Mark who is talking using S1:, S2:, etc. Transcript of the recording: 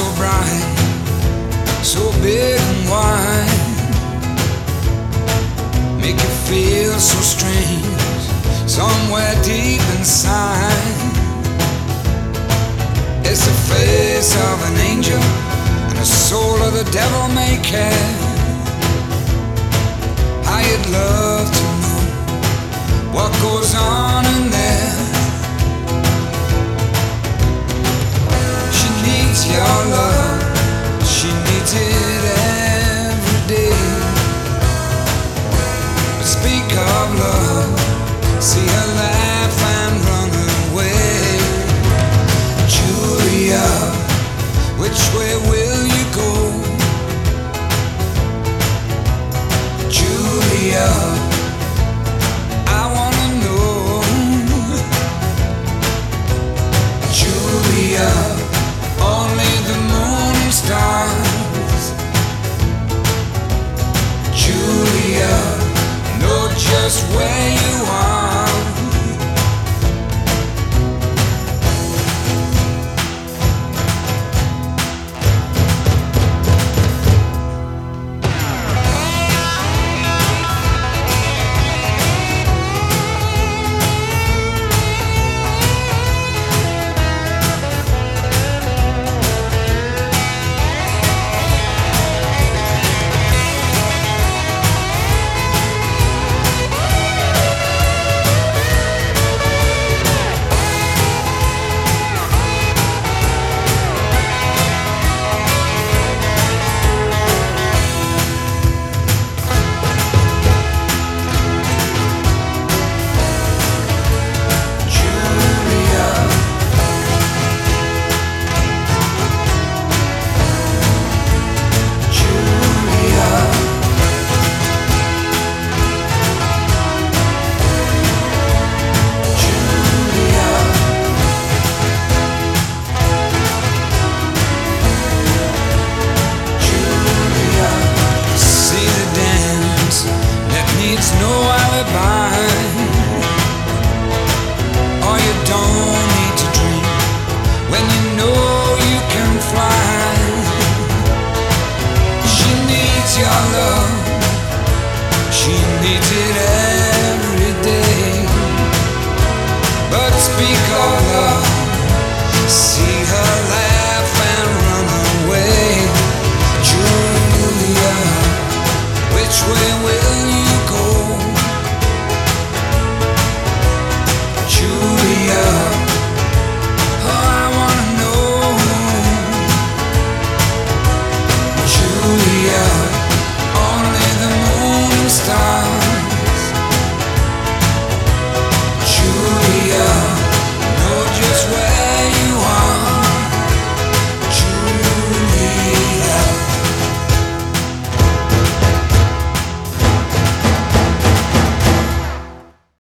S1: bright, so big and wide, make you feel so strange somewhere deep inside. It's the face of an angel and the soul of the devil may care. How you'd love to know what goes on in there. She needs your love, she needs it every day. But speak of love, see her laugh and run away. Julia, which way will you go? Julia, I wanna know. Julia, only the moon and stars. Julia, know just where you are. No alibi, or you don't need to dream when you know you can fly. She needs your love, she needs it every day. But speak of love, see